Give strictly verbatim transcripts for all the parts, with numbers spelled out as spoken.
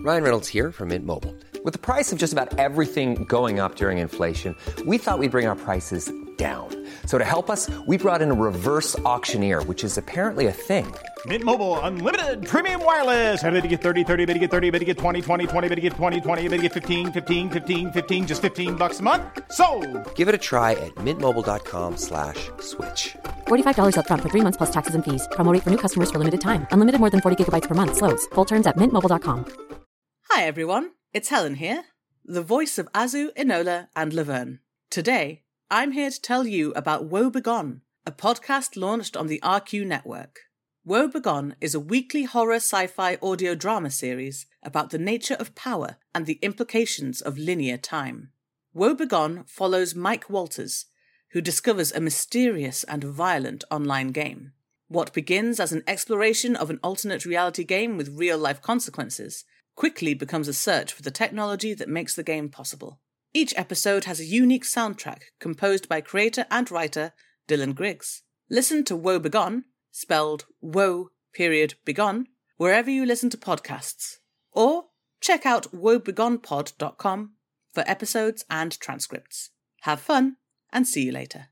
Ryan Reynolds here from Mint Mobile. With the price of just about everything going up during inflation, we thought we'd bring our prices down. So to help us, we brought in a reverse auctioneer, which is apparently a thing. Mint Mobile Unlimited Premium Wireless. How to get thirty, thirty, how to get thirty, how to get twenty, twenty, twenty, how to get twenty, twenty, how to get fifteen, fifteen, fifteen, fifteen, just fifteen bucks a month? Sold! Give it a try at mintmobile.com slash switch. forty-five dollars up front for three months plus taxes and fees. Promo rate for new customers for limited time. Unlimited more than forty gigabytes per month. Slows full terms at mint mobile dot com. Hi everyone, it's Helen here, the voice of Azu, Enola and Laverne. Today, I'm here to tell you about Woe Begone, a podcast launched on the R Q network. Woe Begone is a weekly horror sci-fi audio drama series about the nature of power and the implications of linear time. Woe Begone follows Mike Walters, who discovers a mysterious and violent online game. What begins as an exploration of an alternate reality game with real-life consequences quickly becomes a search for the technology that makes the game possible. Each episode has a unique soundtrack composed by creator and writer Dylan Griggs. Listen to Woe Begone, spelled Woe period Begone, wherever you listen to podcasts. Or check out woe begone pod dot com for episodes and transcripts. Have fun, and see you later.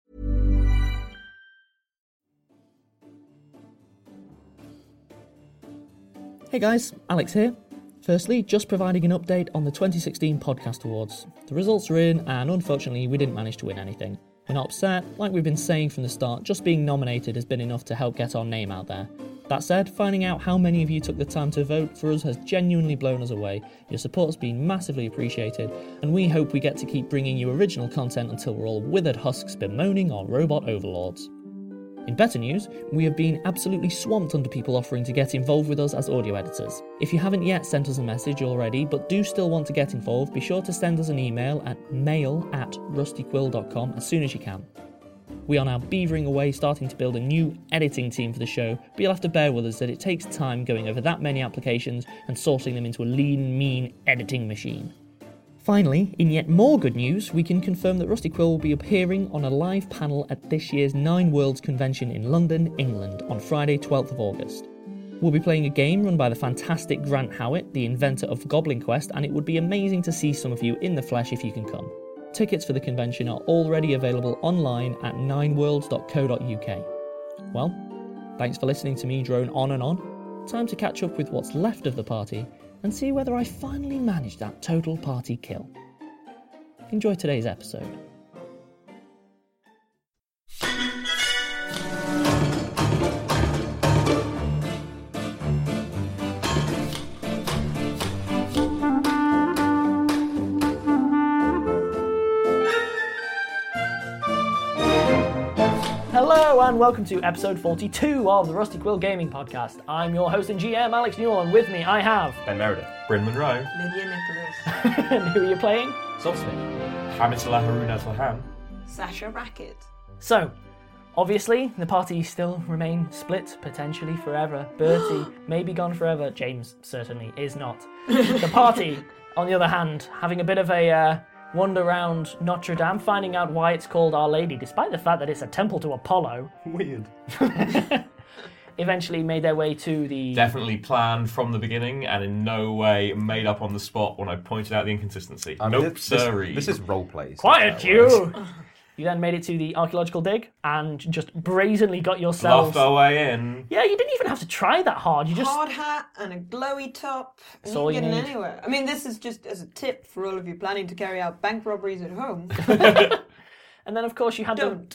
Hey guys, Alex here. Firstly, just providing an update on the twenty sixteen Podcast Awards. The results are in, and unfortunately we didn't manage to win anything. We're not upset, like we've been saying from the start, just being nominated has been enough to help get our name out there. That said, finding out how many of you took the time to vote for us has genuinely blown us away. Your support's been massively appreciated, and we hope we get to keep bringing you original content until we're all withered husks bemoaning our robot overlords. In better news, we have been absolutely swamped under people offering to get involved with us as audio editors. If you haven't yet sent us a message already, but do still want to get involved, be sure to send us an email at mail at rustyquill dot com as soon as you can. We are now beavering away starting to build a new editing team for the show, but you'll have to bear with us that it takes time going over that many applications and sorting them into a lean, mean editing machine. Finally, in yet more good news, we can confirm that Rusty Quill will be appearing on a live panel at this year's Nine Worlds convention in London, England, on Friday twelfth of August. We'll be playing a game run by the fantastic Grant Howitt, the inventor of Goblin Quest, and it would be amazing to see some of you in the flesh if you can come. Tickets for the convention are already available online at nine worlds dot co dot uk. Well, thanks for listening to me drone on and on. Time to catch up with what's left of the party and see whether I finally managed that total party kill. Enjoy today's episode. Hello and welcome to episode forty-two of the Rusty Quill Gaming Podcast. I'm your host and G M, Alex Newell, and with me I have... Ben Meredith. Bryn Monroe. Lydia Nicholas. And who are you playing? Saltsmith. Hamid Salah Haruna Salham. Sasha Racket. So, obviously, the party still remain split, potentially forever. Bertie may be gone forever. James certainly is not. The party, on the other hand, having a bit of a... Uh, wander around Notre Dame, finding out why it's called Our Lady, despite the fact that it's a temple to Apollo. Weird. Eventually made their way to the... Definitely planned from the beginning and in no way made up on the spot when I pointed out the inconsistency. I mean, nope, this, sirree. This, this is roleplay. Quiet, you! You then made it to the archaeological dig and just brazenly got yourselves... Bluffed our way in. Yeah, you didn't even have to try that hard. You just... Hard hat and a glowy top. And all you you getting need. anywhere. I mean, this is just as a tip for all of you planning to carry out bank robberies at home. And then, of course, you had Don't.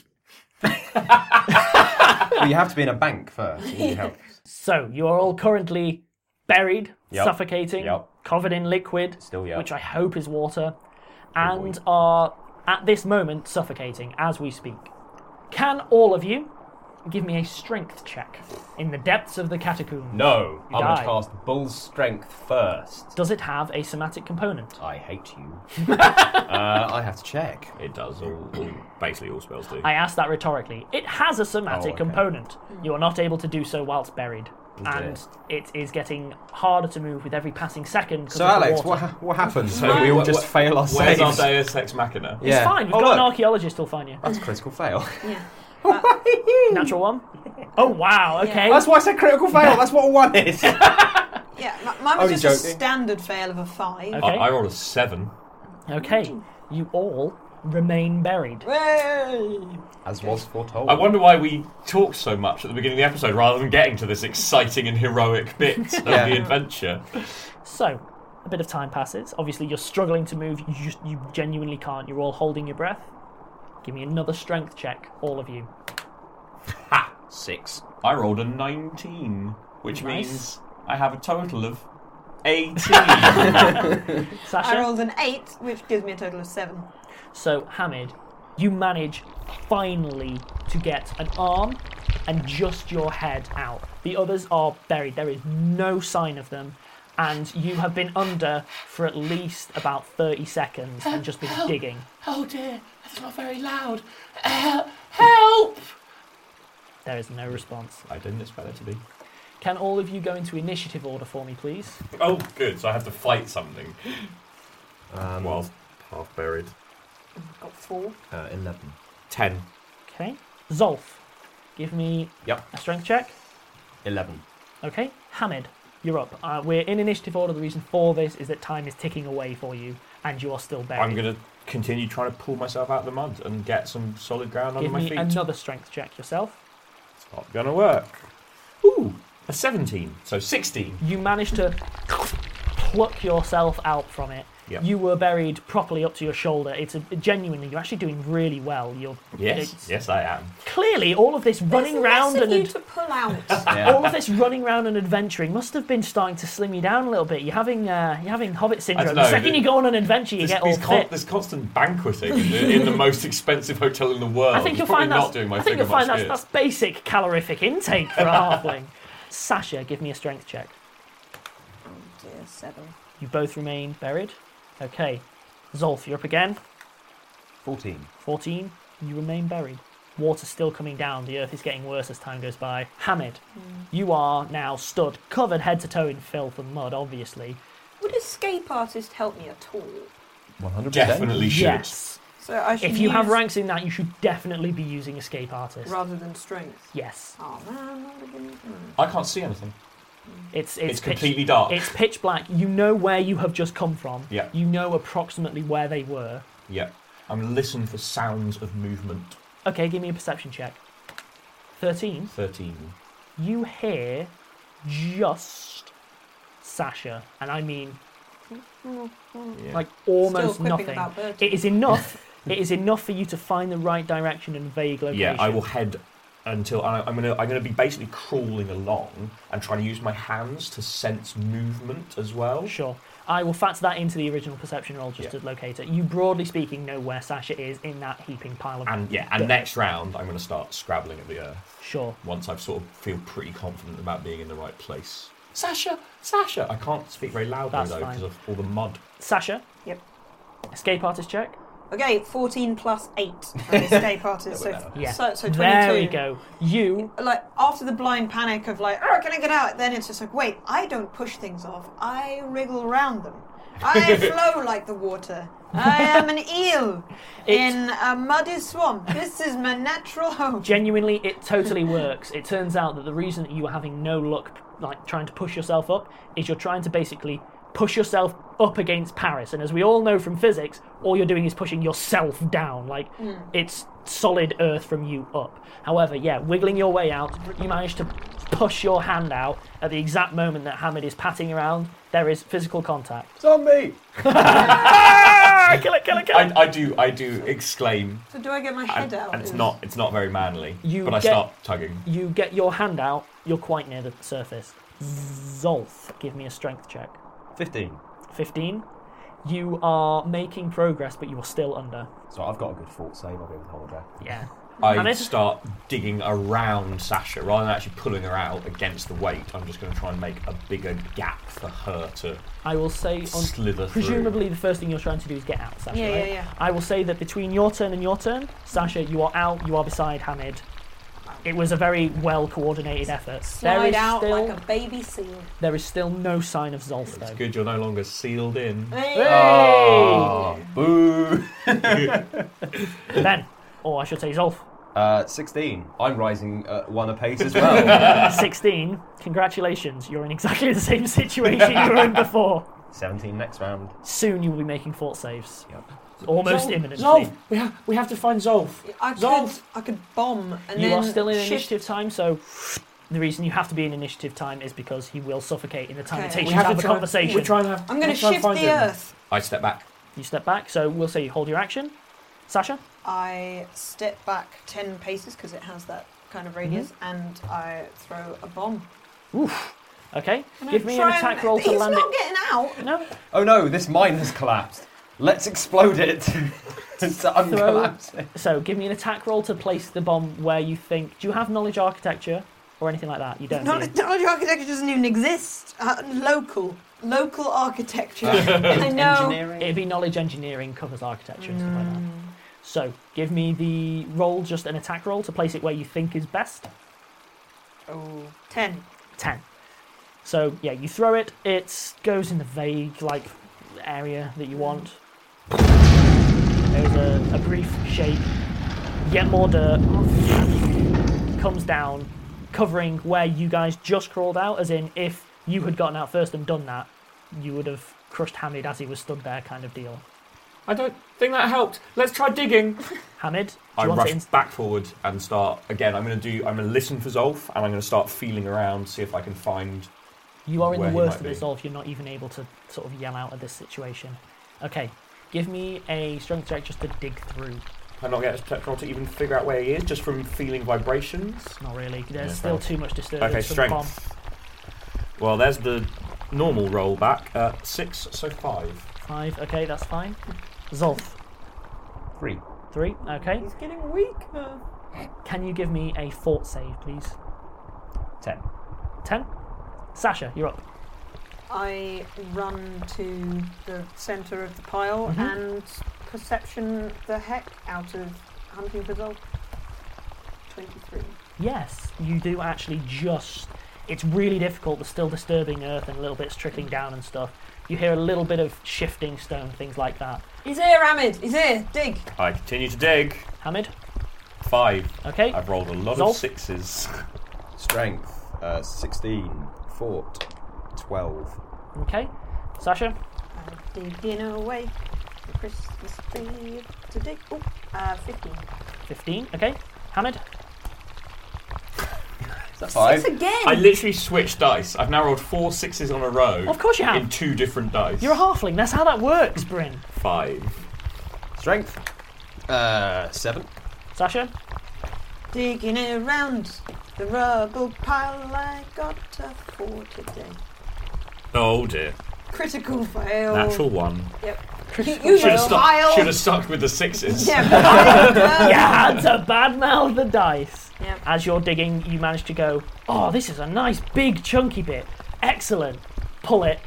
Well, you have to be in a bank first. You need help. So, you are all currently buried, Yep. suffocating, Yep. covered in liquid, Still, yep. which I hope is water, and are, at this moment, suffocating as we speak. Can all of you give me a strength check in the depths of the catacomb? No, You I'm going die. to cast Bull's Strength first. Does it have a somatic component? I hate you. uh, I have to check. It does. All, all, basically all spells do. I asked that rhetorically. It has a somatic Oh, okay. component. You are not able to do so whilst buried. And it is getting harder to move with every passing second. 'cause So, of the Alex, water. what, ha- what happens? So when we all wh- just wh- fail our Where's saves? our Deus Ex Machina? It's fine, we've Oh, got an look. archaeologist who'll find you. That's a critical fail. Yeah. Natural one? Oh, wow, okay. That's why I said critical fail. That's what a one is. Yeah, Yeah, m- mine was Only just joking. a standard fail of a five. I, Okay. I rolled a seven. Okay, you all remain buried. Hooray! As was foretold. I wonder why we talked so much at the beginning of the episode rather than getting to this exciting and heroic bit of Yeah. the adventure. So, a bit of time passes. Obviously, you're struggling to move. You just, you genuinely can't. You're all holding your breath. Give me another strength check, all of you. Ha! Six. I rolled a nineteen, which Nice. means I have a total of eighteen. Sasha. I rolled an eight, which gives me a total of seven. So, Hamid, you manage finally to get an arm and just your head out. The others are buried. There is no sign of them. And you have been under for at least about thirty seconds and just been digging. Oh dear, that's not very loud. Uh, help! There is no response. I didn't expect it to be. Can all of you go into initiative order for me, please? Oh, good, so I have to fight something Um, whilst half buried. Got four. uh, eleven. Ten. Okay. Zolf, give me Yep. a strength check. Eleven. Okay. Hamid, you're up. Uh, we're in initiative order. The reason for this is that time is ticking away for you, and you are still buried. I'm going to continue trying to pull myself out of the mud and get some solid ground Give under my me feet. another strength check yourself. It's not going to work. Ooh, a seventeen, so sixteen. You managed to pluck yourself out from it. Yep. You were buried properly up to your shoulder. It's a, genuinely, you're actually doing really well. You're Yes, it's- yes, I am. Clearly, all of this running There's around less of and you to pull out. Yeah. all of this running around and adventuring must have been starting to slim you down a little bit. You're having uh, you're having Hobbit syndrome. know, The second the- you go on an adventure, you There's, get all these con- fit. there's constant banqueting in the, in the most expensive hotel in the world. I think It's you'll probably find that's, not doing my I think figure you'll find much that's, good. that's basic calorific intake for a halfling. Sasha, give me a strength check. Oh dear, seven. You both remain buried. Okay. Zolf, you're up again. Fourteen. fourteen, you remain buried. Water's still coming down. The earth is getting worse as time goes by. Hamid, you are now stood, covered head to toe in filth and mud, obviously. Would escape artist help me at all? One hundred percent. Definitely should. Yes. So I should If you have use ranks in that, you should definitely be using escape artist. rather than strength. Yes. Oh man, not again. Hmm. I can't see anything. It's, it's, It's pitch- completely dark. It's pitch black. You know where you have just come from. Yeah. You know approximately where they were. Yeah. I'm listening for sounds of movement. Okay, give me a perception check. thirteen. thirteen. You hear just Sasha, and I mean Yeah. like almost Still quipping nothing. about birds. It is enough. It is enough for you to find the right direction and vague location. Yeah, I will head until I, I'm gonna. I'm gonna be basically crawling along and trying to use my hands to sense movement as well. Sure. I will factor that into the original perception roll just Yeah. to locate it. You, broadly speaking, know where Sasha is in that heaping pile of. And yeah, and dirt. next round I'm gonna start scrabbling at the earth Sure. once I've sort of feel pretty confident about being in the right place. Sasha, Sasha. I can't speak very loudly That's though fine. because of all the mud. Sasha, Yep. escape artist check. Okay, fourteen plus eight. An escape artist. So, Yeah. so, so twenty-two. There we go. You. Like after the blind panic of like, oh, can I get out? Then it's just like, wait, I don't push things off. I wriggle around them. I flow like the water. I am an eel in a muddy swamp. This is my natural home. Genuinely, it totally works. It turns out that the reason that you are having no luck, like trying to push yourself up, is you're trying to basically push yourself up against Paris. And as we all know from physics, all you're doing is pushing yourself down. Like, it's solid earth from you up. However, yeah, wiggling your way out, you manage to push your hand out at the exact moment that Hamid is patting around. There is physical contact. Zombie! Ah, kill it, kill it, kill it. I, I do. I do exclaim, So do I get my head and, out? and it's not. It's not very manly. You but I get- start tugging. You get your hand out, you're quite near the surface. Zolf, give me a strength check. Fifteen. fifteen. You are making progress, but you are still under. So I've got a good fort save. I'll be able to hold her. Yeah. I Hamid? start digging around Sasha rather than actually pulling her out against the weight. I'm just going to try and make a bigger gap for her to I will say, on, slither through. presumably, the first thing you're trying to do is get out, Sasha. Yeah, right? yeah, yeah. I will say that between your turn and your turn, Sasha, you are out. You are beside Hamid. It was a very well coordinated effort. there Slide is out still like a baby seal. there is still no sign of Zolf It's though. good you're no longer sealed in. Hey! Oh, boo! Ben, or I should say Zolf. Uh, sixteen. I'm rising uh, one apace as well. sixteen. Congratulations, you're in exactly the same situation you were in before. seventeen next round. Soon you will be making fort saves. Yep. Almost Zolf, imminently. Zolf, we have we have to find Zolf. I could, Zolf. I could bomb and You then are still in shift. initiative time, so the reason you have to be in initiative time is because he will suffocate in the time it Okay. takes We you to have have to a try, conversation. We try and have. I'm going to let's try and shift find the him. earth. I step back. You step back, so we'll say you hold your action. Sasha? I step back ten paces because it has that kind of radius, Mm-hmm. and I throw a bomb. Oof. Okay, And give I me an try attack and, roll to he's land not it. getting out. No, Oh no, this mine has collapsed. Let's explode it. So I'm Throw- collapsing. so give me an attack roll to place the bomb where you think. Do you have knowledge architecture or anything like that? You don't. do you? Knowledge architecture doesn't even exist. Uh, local. Local architecture. Uh, I know. Engineering. It'd be knowledge engineering covers architecture and stuff like that. So give me the roll, just an attack roll to place it where you think is best. Oh, ten. ten. So yeah, you throw it. It goes in the vague like area that you want. There's a, a brief shake. Yet more dirt comes down, covering where you guys just crawled out. As in, if you had gotten out first and done that, you would have crushed Hamid as he was stood there, kind of deal. I don't think that helped. Let's try digging. Hamid, do I you want rush to? Inst- back forward and start again. I'm going to do. I'm going to listen for Zolf, and I'm going to start feeling around, see if I can find. you are in where the he worst might of be. this, Olf. You're not even able to sort of yell out at this situation. Okay, give me a strength check just to dig through. Can I not get a tech roll to even figure out where he is, just from feeling vibrations? Not really. There's Yeah, still fair. too much disturbance Okay, from the bomb. strength. Well, there's the normal roll back. Uh, six, so five. Five. Okay, that's fine. Zolf. Three. Three. Okay. He's getting weaker. Can you give me a fort save, please? Ten. Ten. Sasha, you're up. I run to the centre of the pile Mhm. and perception the heck out of hunting for Zolf. twenty-three. Yes, you do actually just. It's really difficult. There's still disturbing earth and little bits trickling down and stuff. You hear a little bit of shifting stone, things like that. He's here, Hamid. He's here. Dig. I continue to dig. Hamid. Five. Okay. I've rolled a lot Zolf? of sixes. Strength. Uh, sixteen. Fort. Twelve. Okay. Sasha. I'm digging away. The Christmas tree to dig. Oh, uh, fifteen. Fifteen. Okay. Hamid. Is that five? Six again. I literally switched dice. I've now rolled four sixes on a row. Of course you have. In two different dice. You're a halfling. That's how that works, Bryn. Five. Strength. Uh, seven. Sasha. Digging around the rubble pile. I got a four today. Oh dear. Critical fail. Natural one. Yep. Critical You Should have know, stuck. pile. Should have stuck with the sixes. Yeah. You had to badmouth the dice. Yep. As you're digging, you manage to go, oh, this is a nice big chunky bit. Excellent. Pull it.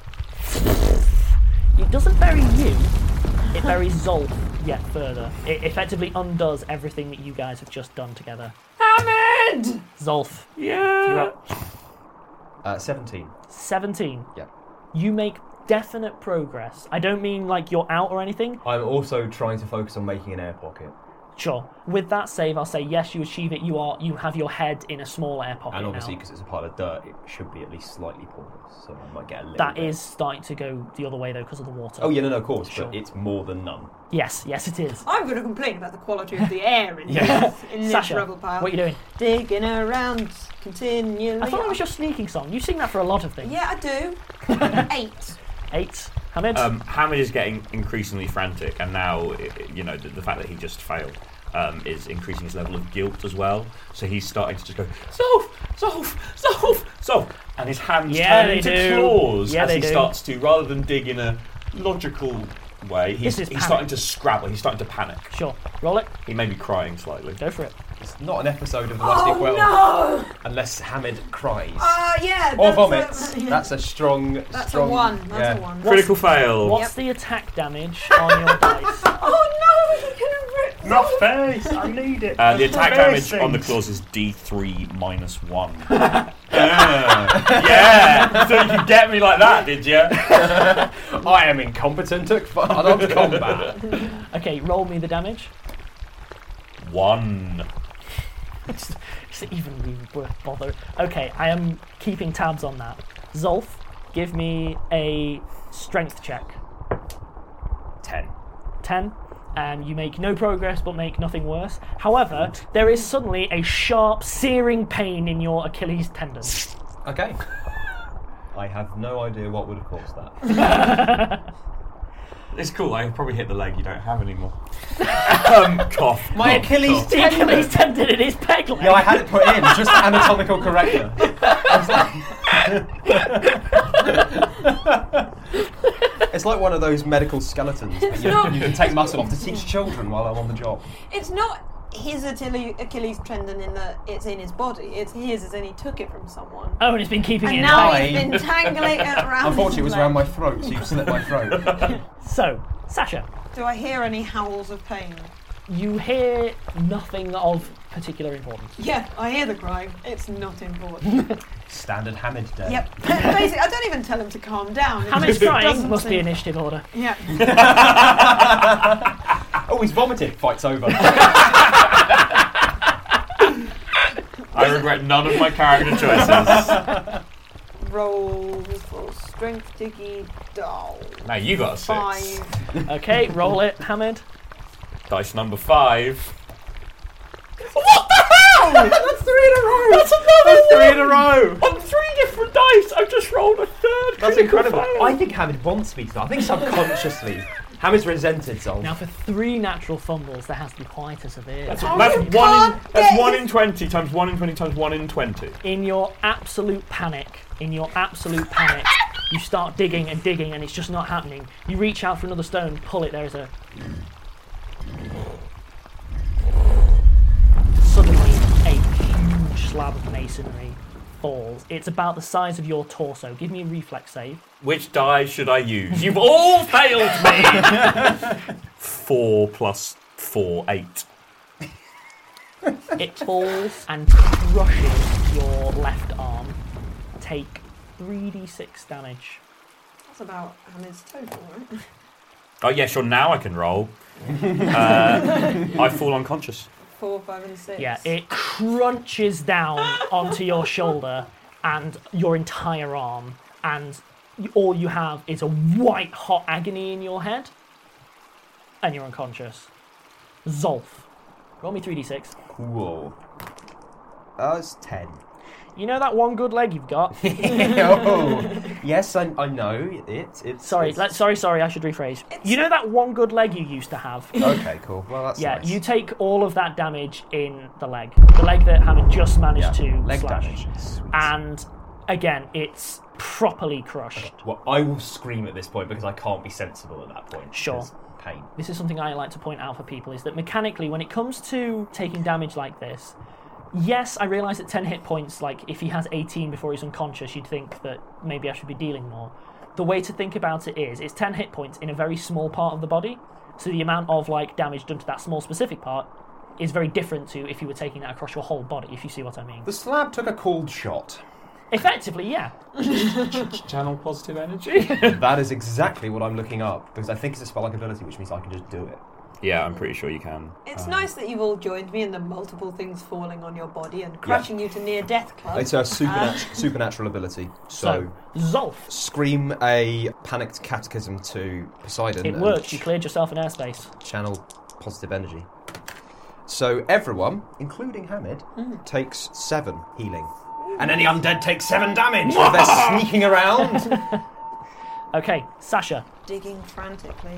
It doesn't bury you, it buries Zolf yet further. It effectively undoes everything that you guys have just done together. Hamid! Zolf, Yeah. you're up. Uh, seventeen. seventeen. Yeah. You make definite progress. I don't mean like you're out or anything. I'm also trying to focus on making an air pocket. Sure. With that save, I'll say yes, you achieve it. You are you have your head in a small air pocket And obviously, now. because it's a pile of dirt, it should be at least slightly porous, so I might get a little That bit. is starting to go the other way though because of the water. Oh, yeah, no, no, of course, Sure. but it's more than none. Yes, yes, it is. I'm going to complain about the quality of the air in Yeah. this, in this Sasha, rubble pile. what are you doing? Digging around continually. I thought it was your sneaking song. You sing that for a lot of things. Yeah, I do. Eight. Eight. Hamid? Um, Hamid is getting increasingly frantic, and now, i- you know, the, the fact that he just failed um, is increasing his level of guilt as well. So he's starting to just go, Zolf, Zolf, Zolf, Zolf, and his hands Yeah, turn they into do. claws Yeah, as they he do. starts to, rather than dig in a logical way, he's, This is he's panic. starting to scrabble. He's starting to panic. Sure. Roll it. He may be crying slightly. Go for it. It's not an episode of The Rusty Oh, Quill no! unless Hamid cries. Uh, yeah. or that's vomits. A, That's a strong, that's strong... a one. That's yeah. a one. Critical fail. What's the attack damage on your dice? Oh no! You're gonna rip. My face! I need it. Uh, the attack Face damage on the things. claws is D three minus one. uh, yeah, so you could get me like that, did you? I am incompetent at firearms combat. Okay, roll me the damage. One. it's, it's even really worth bother. Okay, I am keeping tabs on that. Zolf, give me a strength check. Ten. ten. And you make no progress but make nothing worse. However, there is suddenly a sharp, searing pain in your Achilles tendon. Okay. I have no idea what would have caused that. It's cool, I probably hit the leg you don't have anymore. um, cough. My cough, Achilles cough. The Achilles tendon in his peg leg. Yeah, I had it put in, just the anatomical corrector. It's like one of those medical skeletons that you, not- you can take muscle off to teach children while I'm on the job. It's not his Achilles, Achilles tendon in that it's in his body. It's his as in he took it from someone. Oh, and it's been keeping And it in now tight. he's been tangling it around. Unfortunately, it was his around leg. my throat, so you slit my throat. So, Sasha, Do I hear any howls of pain? you hear nothing of particular importance. Yeah, I hear the crying. It's not important. Standard Hamid day. Yep. Basically, I don't even tell him to calm down. It Hamid's just crying doesn't must be seem- initiative order. Yeah. Oh, he's vomited. Fight's over. I regret none of my character choices. Roll for strength diggy doll. Now you got a six. Five. Okay, roll it, Hamid. Dice number five. That's three in a row. That's another That's three one! in a row. On three different dice, I've just rolled a third. That's critical incredible. fail. I think Hamid wants me to. I think subconsciously, Hamid's resented Zolf. Now, for three natural fumbles, there has to be quite a severe. That's, Oh, that's you one. In, can't that's get one his- in twenty times one in twenty times one in twenty. In your absolute panic, in your absolute panic, you start digging and digging, and it's just not happening. You reach out for another stone, pull it. There is a. Suddenly, a huge slab of masonry falls. It's about the size of your torso. Give me a reflex save. Which die should I use? You've all failed me. Four plus four, eight. It falls and crushes your left arm. Take three d six damage. That's about Hamid's total, right? Oh yeah, sure. Now I can roll. Uh, I fall unconscious. Four, five, and six. Yeah, it crunches down onto your shoulder and your entire arm, and y- all you have is a white hot agony in your head, and you're unconscious. Zolf, roll me three d six. Cool. That was ten. You know that one good leg you've got? Oh, yes, I, I know it. It's Sorry, it's- let, sorry, sorry, I should rephrase. You know that one good leg you used to have? Okay, cool. Well, that's Yeah, nice. you take all of that damage in the leg. The leg that Hamid just managed Yeah, to leg slash. damage. Sweet. And again, it's properly crushed. Well, I will scream at this point because I can't be sensible at that point. Sure. because Pain. This is something I like to point out for people, is that mechanically, when it comes to taking damage like this, yes, I realise that ten hit points, like if he has eighteen before he's unconscious, you'd think that maybe I should be dealing more. The way to think about it is, it's ten hit points in a very small part of the body, so the amount of like damage done to that small specific part is very different to if you were taking that across your whole body, if you see what I mean. The slab took a cold shot. Effectively, yeah. Channel positive energy. That is exactly what I'm looking up because I think it's a spell-like ability, which means I can just do it. Yeah, I'm pretty sure you can. It's Um, nice that you've all joined me in the multiple things falling on your body and crushing you to near death club. It's a supernat- supernatural ability. So, So, Zolf, scream a panicked catechism to Poseidon. it and worked. You cleared yourself in airspace. Channel positive energy. So everyone, including Hamid, takes seven healing. And any undead takes seven damage if they're sneaking around. Okay, Sasha, Digging frantically.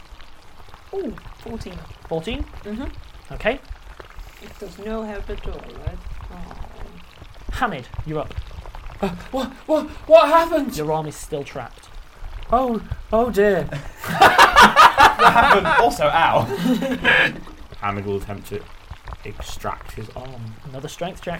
Ooh, fourteen. fourteen. Mm-hmm. Okay. If there's no help at all, right? Oh. Hamid, you're up. What? What? What happened? Your arm is still trapped. Oh, oh dear. That happened. Also, ow. Hamid will attempt to extract his arm. Another strength check.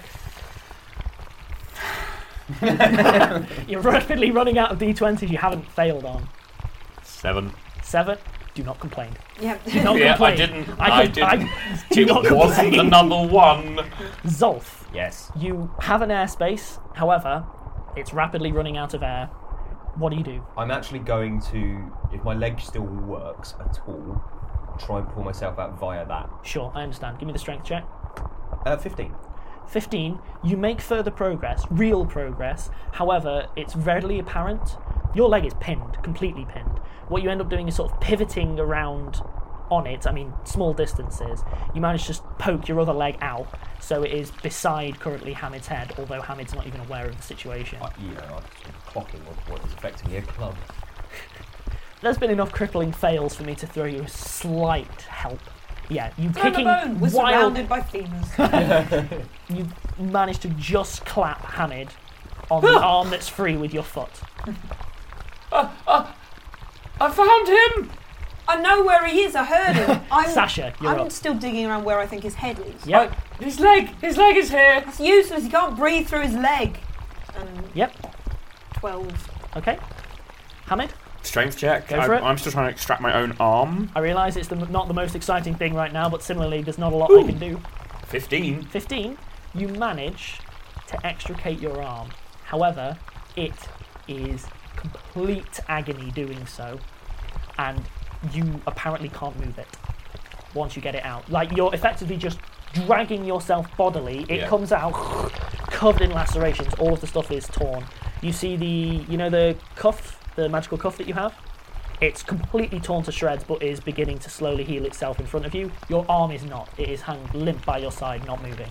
You're rapidly running out of d twenties you haven't failed on. Seven. Seven. Do not complain. Yeah. Do not Yeah, I complain. didn't. I, I com- didn't. I, do It not wasn't complain. another one. Zolf, Yes. you have an airspace. However, it's rapidly running out of air. What do you do? I'm actually going to, if my leg still works at all, try and pull myself out via that. Sure, I understand. Give me the strength check. Uh, fifteen. fifteen. You make further progress, real progress. However, it's readily apparent your leg is pinned, completely pinned. What you end up doing is sort of pivoting around on it. I mean, small distances. You manage to just poke your other leg out, so it is beside currently Hamid's head, although Hamid's not even aware of the situation. Uh, you know, I'm clocking what, what is effectively a club. There's been enough crippling fails for me to throw you a slight help. Yeah, you Throw kicking the bone. We're wild. surrounded by femurs. You managed to just clap Hamid on the arm that's free with your foot. Uh, uh, I found him! I know where he is. I heard him. I'm, Sasha, you're I'm up. still digging around where I think his head is. Yep. Uh, his leg! His leg is here! It's useless. He can't breathe through his leg. And Yep. twelve. Okay. Hamid, Strength check. Go for I, it. I'm still trying to extract my own arm. I realise it's the, not the most exciting thing right now, but similarly, there's not a lot I can do. fifteen. fifteen, you manage to extricate your arm. However, it is complete agony doing so, and you apparently can't move it once you get it out. Like, you're effectively just dragging yourself bodily. It Yeah. comes out covered in lacerations. All of the stuff is torn. You see the, you know, the cuff, the magical cuff that you have? It's completely torn to shreds, but is beginning to slowly heal itself in front of you. Your arm is not. It is hung limp by your side, not moving.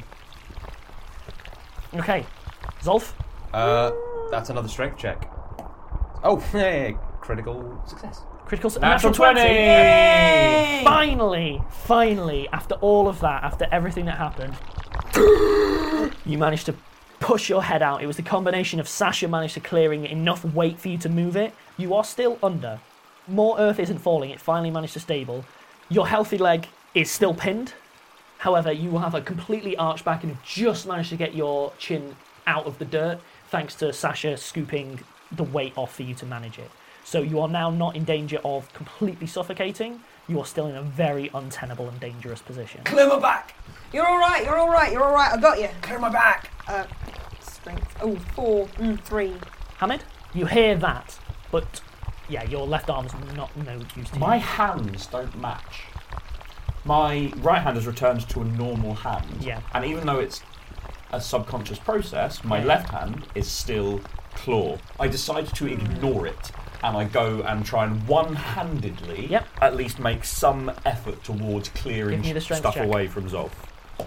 Okay. Zolf? Uh, that's another strength check. Oh, hey, critical success. Critical s- Natural twenty! Yay! Finally, finally, after all of that, after everything that happened, you managed to push your head out. It was the combination of Sasha managed to clearing enough weight for you to move it. You are still under. More earth isn't falling. It finally managed to stable. Your healthy leg is still pinned. However, you have a completely arched back and have just managed to get your chin out of the dirt thanks to Sasha scooping the weight off for you to manage it. So you are now not in danger of completely suffocating. You are still in a very untenable and dangerous position. Clear my back! You're all right. You're all right. You're all right. I got you. Clear my back! Uh, strength. Oh, four. Mm, three. Hamid, you hear that, but yeah, your left arm's not no use to My you. hands don't match. My right hand has returned to a normal hand. Yeah. And even though it's a subconscious process, my Yeah. left hand is still claw. I decide to ignore it, and I go and try and one-handedly Yep. at least make some effort towards clearing Give me the strength stuff check. away from Zolf.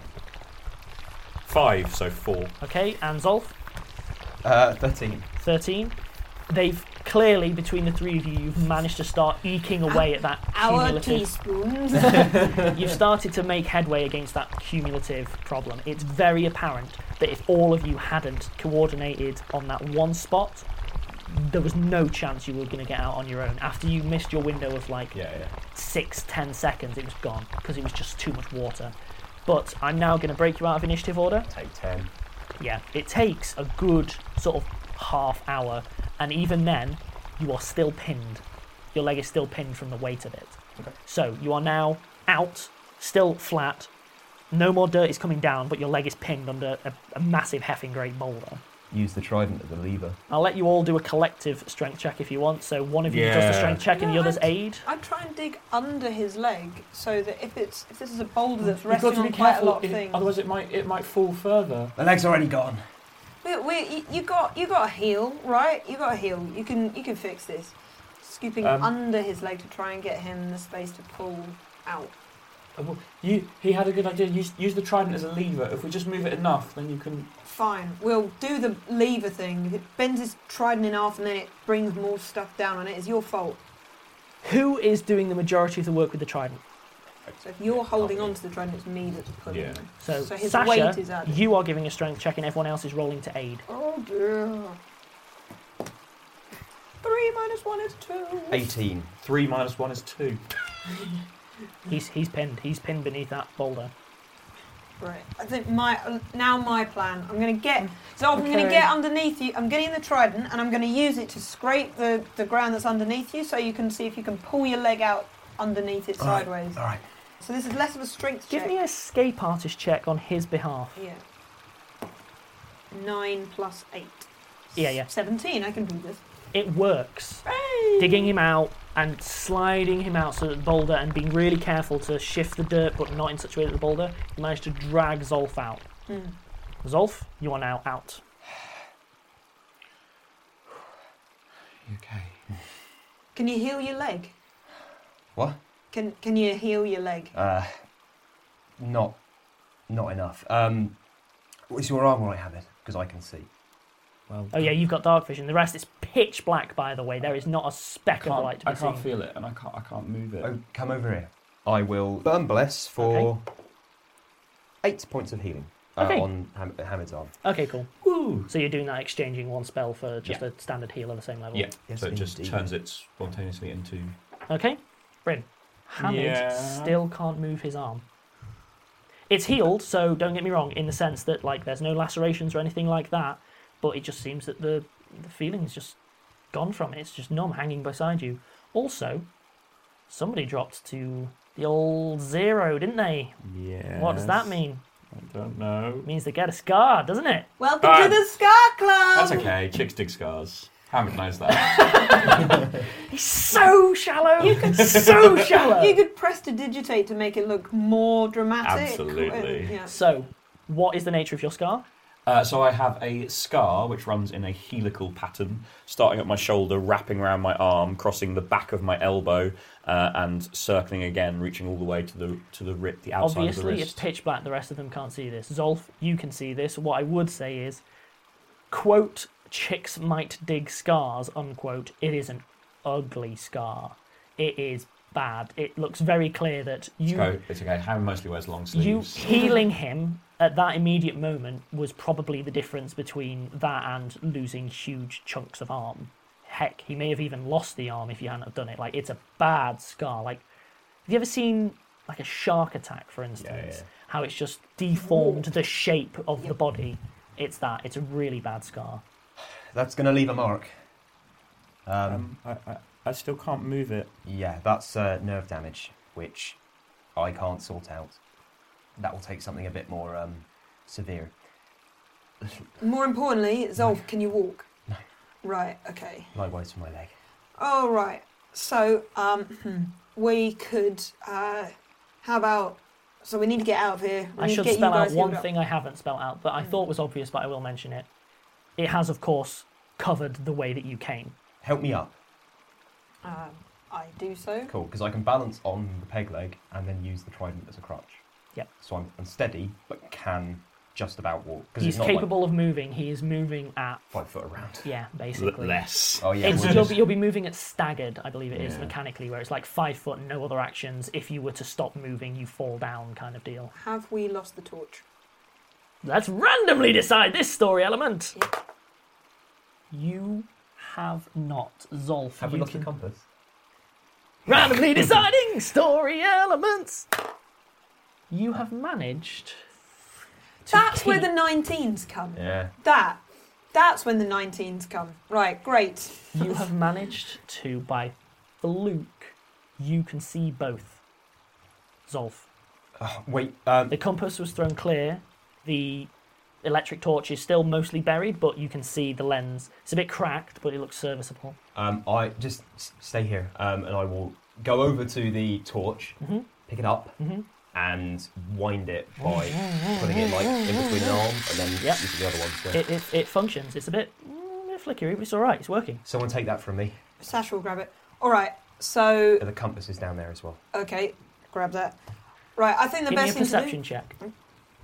Five, so four. Okay, and Zolf, Uh, thirteen. thirteen. They've clearly, between the three of you, you've managed to start eking away at that Our cumulative... teaspoons. You've started to make headway against that cumulative problem. It's very apparent that if all of you hadn't coordinated on that one spot, there was no chance you were going to get out on your own. After you missed your window of like Yeah, yeah. six, ten seconds, it was gone because it was just too much water. But I'm now going to break you out of initiative order. Take ten. Yeah, it takes a good sort of half hour, and even then, you are still pinned. Your leg is still pinned from the weight of it. Okay. So you are now out, still flat. No more dirt is coming down, but your leg is pinned under a, a massive heffing great boulder. Use the trident as a lever. I'll let you all do a collective strength check if you want. So one of you does the Yeah. strength check and the No, other's I'd- aid. I'd try and dig under his leg so that if it's if this is a boulder that's You've got resting to be on quite a careful, lot of it- things. otherwise it might it might fall further. The leg's already gone. We, we, you- you got you got a heel, right? You got a heel. You can you can fix this. Scooping Um, under his leg to try and get him the space to pull out. Uh, well, You, he had a good idea. Use, use the trident as a lever. If we just move it enough, then you can. Fine, we'll do the lever thing. If it bends his trident in half and then it brings more stuff down on it, it's your fault. Who is doing the majority of the work with the trident? So if you're holding on to the trident, it's me that's pulling Yeah. him. So, So his Sasha, weight is added. you are giving a strength check and everyone else is rolling to aid. Oh dear. Three minus one is two. eighteen. Three minus one is two. He's he's pinned. He's pinned beneath that boulder. Right. I think my uh, now my plan. I'm gonna get so I'm gonna Okay. get underneath you. I'm getting the trident and I'm gonna use it to scrape the, the ground that's underneath you, so you can see if you can pull your leg out underneath it sideways. All right. So this is less of a strength Give check. me a escape artist check on his behalf. Yeah. Nine plus eight. Yeah, yeah. Seventeen. I can do this. It works. Hey! Digging him out and sliding him out so that the boulder and being really careful to shift the dirt but not in such a way that the boulder, you manage to drag Zolf out. Mm. Zolf, you are now out. Okay. Can you heal your leg? What? Can Can you heal your leg? Uh, not, not enough. Um, is your arm all right, Hamid? Because I can see. Well, Oh yeah, you've got dark vision. The rest is pitch black, by the way. There is not a I speck of can't, light to be I can't seen. feel it, and I can't. I can't move it. Oh, come over here. I will burn bless for eight points of healing uh, Okay. on Ham- Hamid's arm. Okay, cool. Woo! So you're doing that, exchanging one spell for just Yeah. a standard heal at the same level. Yeah. Yes, so it just indeed. turns it spontaneously into. Okay, Bryn. Hamid Yeah. still can't move his arm. It's healed, so don't get me wrong, in the sense that like there's no lacerations or anything like that, but it just seems that the the feeling's just gone from it. It's just numb, hanging beside you. Also, somebody dropped to the old zero, didn't they? Yeah. What does that mean? I don't know. It means they get a scar, doesn't it? Welcome Ah. to the Scar Club. That's okay. Chicks dig scars. Hamid knows that. He's so shallow. You could so shallow. You could prestidigitate to make it look more dramatic. Absolutely. Uh, yeah. So, what is the nature of your scar? Uh, so I have a scar which runs in a helical pattern, starting at my shoulder, wrapping around my arm, crossing the back of my elbow, uh, and circling again, reaching all the way to the to the rip, the outside Obviously, of the it's wrist. pitch black. The rest of them can't see this. Zolf, you can see this. What I would say is, quote, chicks might dig scars, unquote. It is an ugly scar. It is bad. It looks very clear that you... It's okay. It's okay. Hamid mostly wears long You sleeves. healing him at that immediate moment was probably the difference between that and losing huge chunks of arm. Heck, he may have even lost the arm if you hadn't have done it. Like, it's a bad scar. Like, have you ever seen like a shark attack, for instance? yeah. How it's just deformed the shape of the body. It's that. It's a really bad scar. That's going to leave a mark. Um, Um, I, I, I still can't move it. yeah, that's uh, nerve damage, which I can't sort out. That will take something a bit more um, severe. More importantly, Zolf, can you walk? No. Right, okay. Likewise for my leg. All right. So, um, hmm, we could, uh, how about, so we need to get out of here. We I need should to get spell you out guys one healed up. thing I haven't spelled out, but I thought was obvious, but I will mention it. It has, of course, covered the way that you came. Help me up. Um, I do so. Cool, because I can balance on the peg leg and then use the trident as a crutch. Yep. So I'm, I'm steady, but can just about walk. 'Cause He's it's not capable of moving. He is moving at, Like five foot around. yeah, basically. Less. Oh yeah. It's, we'll you'll, just- be, you'll be moving at staggered, I believe it is, Yeah. mechanically, where it's like five foot, no other actions. If you were to stop moving, you fall down kind of deal. Have we lost the torch? Let's randomly decide this story element. Yeah. You have not. Zolf, Have we you lost the can- compass? Randomly deciding story elements. You have managed to That's where keep- the nineteens come. Yeah. That. That's when the nineteens come. Right, great. You have managed to, by fluke, you can see both. Zolf. Oh, wait. Um, The compass was thrown clear. The electric torch is still mostly buried, but you can see the lens. It's a bit cracked, but it looks serviceable. um, I just s- stay here, um, and I will go over to the torch, Mhm. pick it up, Mhm. and wind it by putting it like in between the arms, and then Yep. use the other ones. To... It, it, it functions. It's a bit, mm, a bit flickery, but it's all right. It's working. Someone take that from me. Sash will grab it. All right, so, And the compass is down there as well. okay, grab that. Right, I think the Give me a best thing perception to check. do...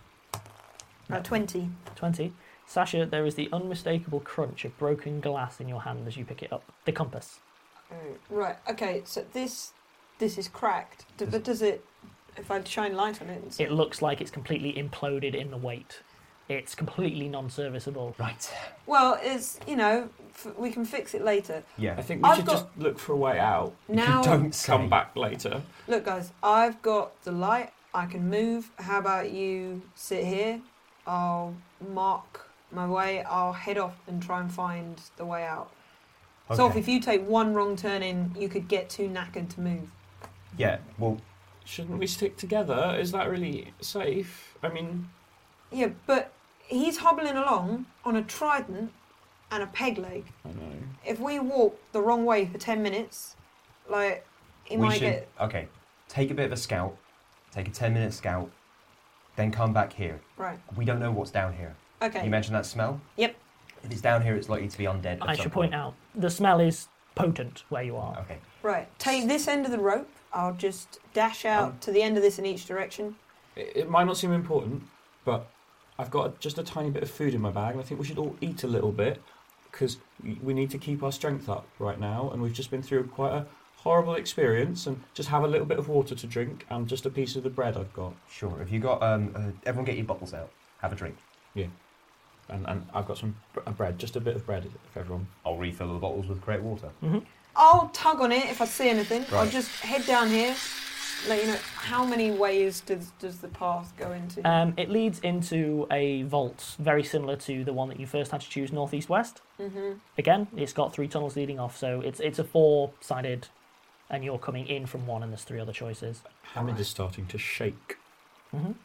Uh, twenty. twenty. Sasha, there is the unmistakable crunch of broken glass in your hand as you pick it up. The compass. Oh, right, okay, so this this is cracked. D- but does it... If I shine light on it... It's, It looks like it's completely imploded in the weight. It's completely non-serviceable. Right. well, it's, you know, f- we can fix it later. Yeah. I think we I've should got- just look for a way out. Now, You don't say. Come back later. look, guys, I've got the light. I can move. How about you sit here? I'll mark my way. I'll head off and try and find the way out. So Okay. if you take one wrong turn in, you could get too knackered to move. Yeah. Well, Shouldn't we stick together? Is that really safe? I mean, Yeah, but he's hobbling along on a trident and a peg leg. I know. If we walk the wrong way for ten minutes, like, he we might should. get... Okay. Take a bit of a scout. Take a ten minute scout. Then come back here. Right. We don't know what's down here. Okay. You mentioned that smell? Yep. If it's down here, it's likely to be undead. At I some should point point out, the smell is potent where you are. Okay. Right. Take this end of the rope. I'll just dash out Um, to the end of this in each direction. It, it might not seem important, but I've got just a tiny bit of food in my bag, and I think we should all eat a little bit because we need to keep our strength up right now, and we've just been through quite a horrible experience, and just have a little bit of water to drink and just a piece of the bread I've got. Sure. If you got, um, uh, everyone get your bottles out. Have a drink. Yeah. And, and I've got some br- bread, just a bit of bread if everyone. I'll refill the bottles with great water. Mm-hmm. I'll tug on it if I see anything. I'll Right. just head down here. Let you know how many ways does does the path go into? Um, it leads into a vault very similar to the one that you first had to choose, northeast west. Mm-hmm. Again, it's got three tunnels leading off, so it's it's a four-sided, and you're coming in from one, and there's three other choices. Hamid is starting to shake. Mm-hmm.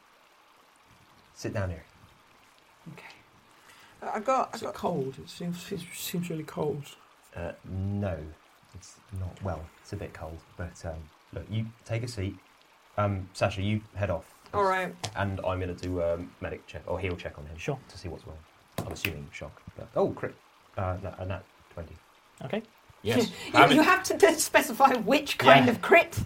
Sit down here. Okay. I got. I Is it got. cold? It seems it seems really cold. Uh, no, it's not. Well, it's a bit cold, but um, look, you take a seat. Um, Sasha, you head off. All right. And I'm going to do a medic check or heal check on him. Sure. To see what's wrong. I'm assuming shock. But, oh, crit. Uh, no, a nat twenty. Okay. Yes. You, you have to d- specify which kind Yeah. of crit.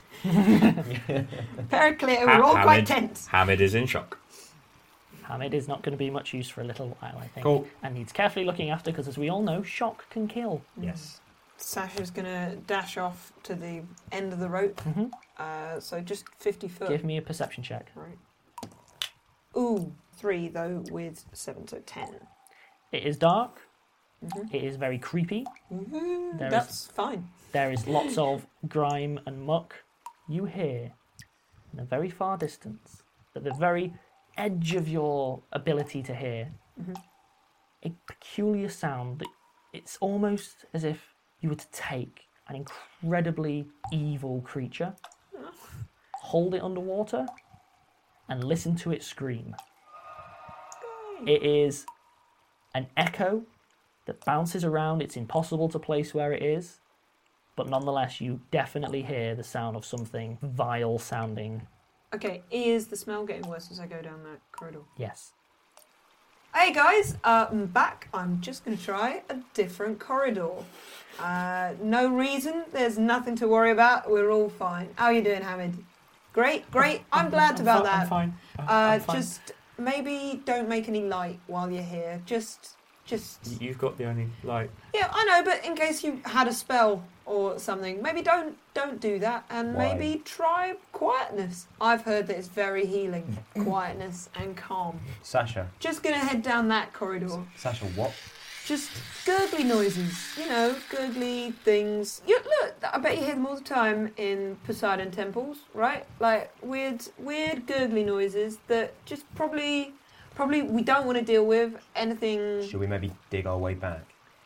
Very clear. Ha- We're all quite Hamid- tense. Hamid is in shock. Hamid is not going to be much use for a little while, I think. Cool. And needs carefully looking after, because as we all know, shock can kill. Yes. Sasha's gonna dash off to the end of the rope. Mm-hmm. Uh, so just fifty foot. Give me a perception check. Right. Ooh, three though with seven, so ten. It is dark. Mhm. It is very creepy. Mm, There is- that's fine. There is lots of grime and muck. You hear, in a very far distance, at the very edge of your ability to hear, Mhm. a peculiar sound that it's almost as if you were to take an incredibly evil creature, hold it underwater, and listen to it scream. It is an echo that bounces around. It's impossible to place where it is, but nonetheless, you definitely hear the sound of something vile sounding. Okay, is the smell getting worse as I go down that corridor? Yes. Hey guys, uh, I'm back. I'm just going to try a different corridor. Uh, no reason. There's nothing to worry about. We're all fine. How are you doing, Hamid? Great, great. I'm, glad I'm about fi- that. I'm fine. I'm, Uh, I'm fine. just maybe don't make any light while you're here. Just, just. You've got the only light. Yeah, I know, but in case you had a spell or something, maybe don't don't do that, and Why? maybe try quietness. I've heard that it's very healing, quietness and calm. Sasha. Just gonna head down that corridor. Sasha, what? Just gurgly noises, you know, gurgly things. You, look, I bet you hear them all the time in Poseidon temples, right? Like weird, weird gurgly noises that just probably, probably we don't want to deal with. Anything? Should we maybe dig our way back?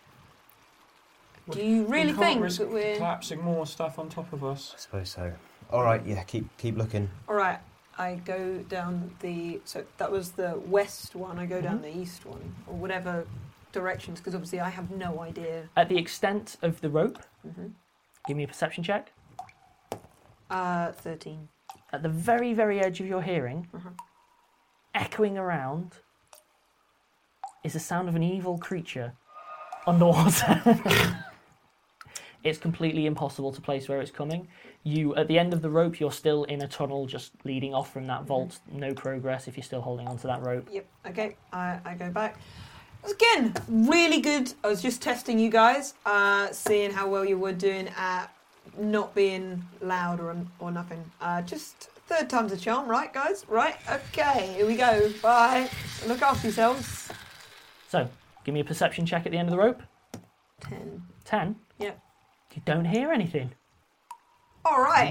Do you really we can't think risk that we're? collapsing more stuff on top of us? I suppose so. All right, yeah, keep keep looking. All right, I go down the. So that was the west one. I go down Mhm. the east one, or whatever directions, because obviously I have no idea. At the extent of the rope, hmm give me a perception check. Uh, thirteen. At the very, very edge of your hearing, Uh-huh. echoing around, is the sound of an evil creature underwater. It's completely impossible to place where it's coming. You, at the end of the rope, you're still in a tunnel just leading off from that vault. No progress if you're still holding onto that rope. Yep. Okay. I, I go back. Again, really good. I was just testing you guys, uh, seeing how well you were doing at not being loud or or nothing. Uh, just third time's a charm, right, guys? Right. Okay. Here we go. Bye. Look after yourselves. So, give me a perception check at the end of the rope. Ten. Ten. Yep. You don't hear anything. All right.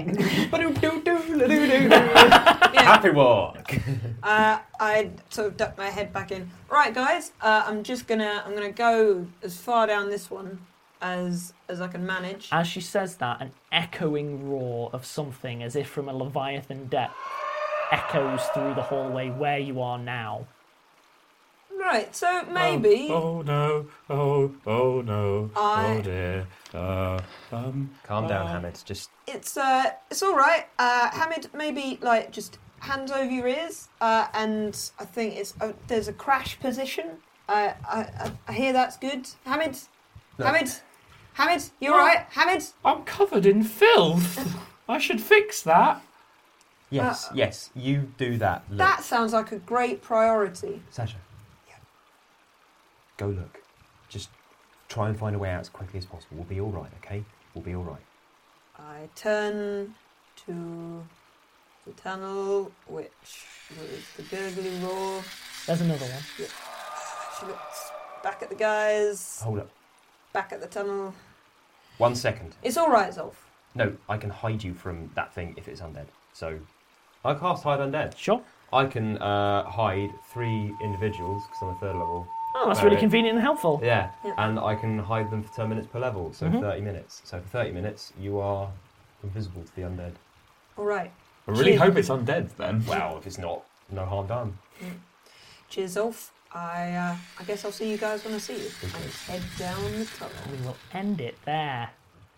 Happy walk. Uh, I sort of duck my head back in. Right, guys. Uh, I'm just gonna I'm gonna go as far down this one as as I can manage. As she says that, an echoing roar of something, as if from a Leviathan depth, echoes through the hallway where you are now. Right. So maybe. Oh, oh no! Oh oh no! I- Oh dear! Uh, um. Calm down, uh, Hamid. Just It's uh, it's all right. Uh, Hamid, maybe like just hands over your ears, uh, and I think it's uh, there's a crash position I, I, I hear that's good. Hamid? Hamid? Hamid? You alright? Hamid? I'm covered in filth. I should fix that. Yes, Uh, yes, you do that. Look. That sounds like a great priority. Sasha. Yeah. Go look. Just try and find a way out as quickly as possible. We'll be all right, okay? We'll be all right. I turn to the tunnel, which was the gurgly roar. There's another one. Yeah. She looks back at the guys, Hold up. back at the tunnel. One second. It's all right, Zolf. No, I can hide you from that thing if it's undead. So, I cast Hide Undead. Sure. I can uh, hide three individuals because I'm a third level. Oh, that's Very- really convenient and helpful. Yeah, Yeah. and I can hide them for ten minutes per level, so Mhm. thirty minutes. So for thirty minutes, you are invisible to the undead. All right. I really Cheers. hope it's undead then. Well, if it's not, no harm done. Cheers, Zolf. I, uh, I guess I'll see you guys when I see you. And head down the tunnel. We will end it there.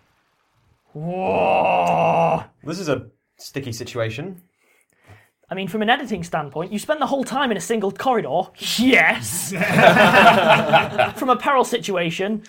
Whoa! This is a sticky situation. I mean, from an editing standpoint, you spend the whole time in a single corridor. Yes! From a peril situation.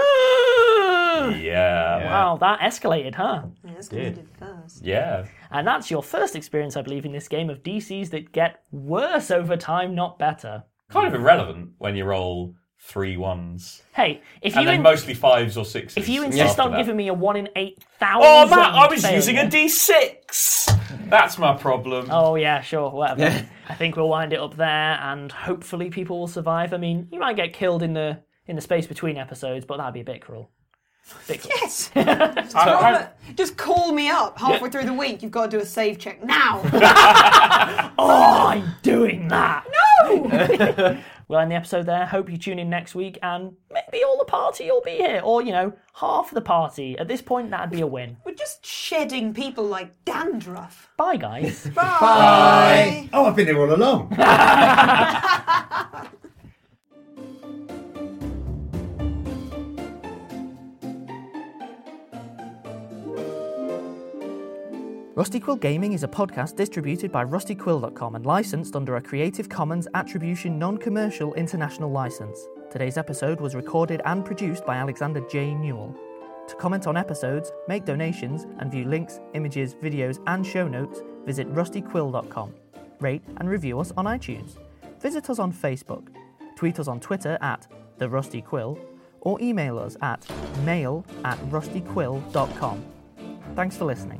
Yeah. Wow, that escalated, huh? Yeah, that's what we did first. Yeah. And that's your first experience, I believe, in this game of D Cs that get worse over time, not better. Kind of irrelevant when you roll three ones. Hey, if and you then in- mostly fives or sixes. if you insist after on that. giving me a one in eight thousand, Oh, Matt, I was failure- using a D six. That's my problem. Oh yeah, sure, whatever. I think we'll wind it up there, and hopefully people will survive. I mean, you might get killed in the in the space between episodes, but that'd be a bit cruel. Bit cruel. Yes! I- I- Just call me up halfway through the week. You've got to do a save check now. Oh, I'm doing that. No. We'll end the episode there. Hope you tune in next week, and maybe all the party will be here, or you know, half the party. At this point, that'd be a win. We're just shedding people like dandruff. Bye, guys. Bye. Oh, I've been here all along. Rusty Quill Gaming is a podcast distributed by rusty quill dot com and licensed under a Creative Commons Attribution Non-Commercial International License. Today's episode was recorded and produced by Alexander J. Newell. To comment on episodes, make donations, and view links, images, videos, and show notes, visit rusty quill dot com. Rate and review us on iTunes. Visit us on Facebook. Tweet us on Twitter at The Rusty Quill, or email us at mail at rusty quill dot com. Thanks for listening.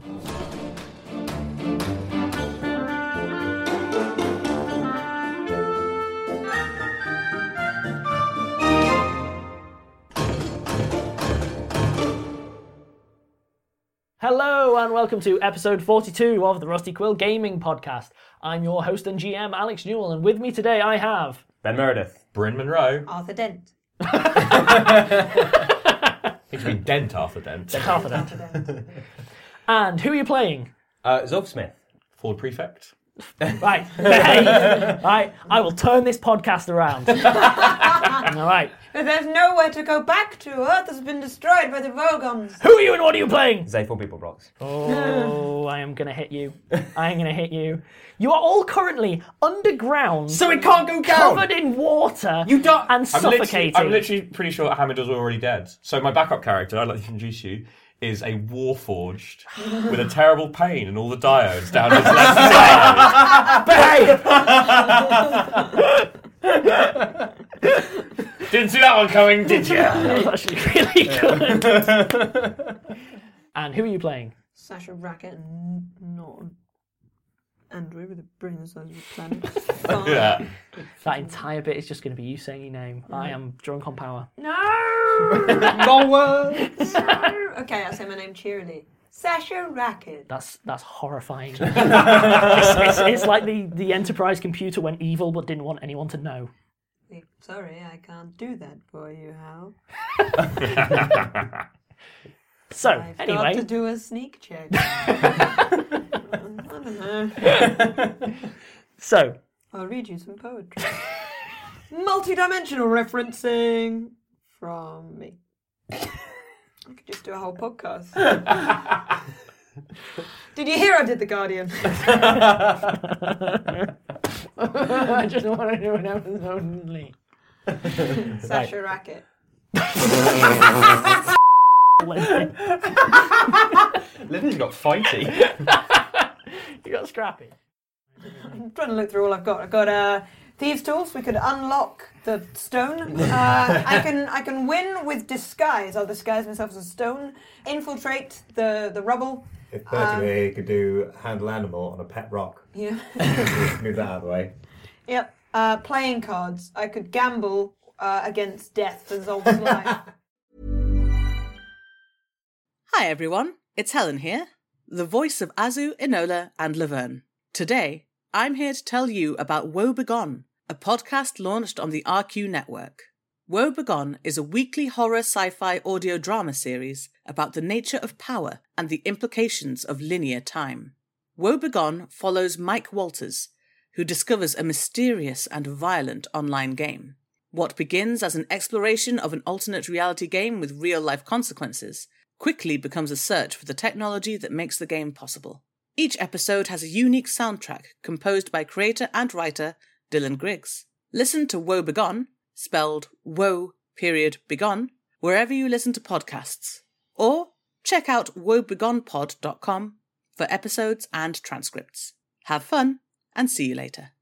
Hello and welcome to episode forty-two of the Rusty Quill Gaming Podcast. I'm your host and G M, Alex Newell, and with me today I have... Ben Meredith. Bryn Monroe. Arthur Dent. It should be Dent Arthur Dent. Dent Arthur Dent. Arthur Dent. And who are you playing? Uh, Zolf Smith. Ford Prefect. Right. Hey. Right. I will turn this podcast around. All right. If there's nowhere to go back to, Earth has been destroyed by the Vogons. Who are you and what are you playing? Zayful People Blocks. Oh, I am going to hit you. I am going to hit you. You are all currently underground. So it can't go down! Covered in water. You don't- And I'm literally, suffocating. I'm literally pretty sure Hamid is already dead. So my backup character, I'd like to introduce you, is a Warforged with a terrible pain in all the diodes down his left side. Didn't see that one coming, did you? That was actually really good. And who are you playing? Sasha Racket and not Andrew with a brain the size of a planet. Yeah. That entire bit is just going to be you saying your name. I am drunk on power. No! No words! No! Okay, I'll say my name cheerily. Sasha Racket. That's that's horrifying. it's, it's, it's like the, the Enterprise computer went evil but didn't want anyone to know. Sorry, I can't do that for you, Hal. So, I've anyway. got to do a sneak check. I don't know. So, I'll read you some poetry. Multi-dimensional referencing from me. I could just do a whole podcast. Did you hear I did The Guardian? I just want to do an episode only. Sasha Racket. Lyndon's got fighty. You got scrappy. I'm trying to look through all I've got. I've got uh, thieves' tools. We could unlock the stone. Uh, I can I can win with disguise. I'll disguise myself as a stone. Infiltrate the, the rubble. If Bertie um, could do handle animal on a pet rock. Yeah. Move that out of the way. Yep. Uh, playing cards. I could gamble uh, against death for Zolt's life. Hi everyone, it's Helen here, the voice of Azu, Enola and Laverne. Today, I'm here to tell you about Woe Begone, a podcast launched on the R Q network. Woe Begone is a weekly horror sci-fi audio drama series about the nature of power and the implications of linear time. Woe Begone follows Mike Walters, who discovers a mysterious and violent online game. What begins as an exploration of an alternate reality game with real-life consequences quickly becomes a search for the technology that makes the game possible. Each episode has a unique soundtrack composed by creator and writer Dylan Griggs. Listen to Woe Begone, spelled Woe period Begone, wherever you listen to podcasts. Or check out woe begone pod dot com for episodes and transcripts. Have fun, and see you later.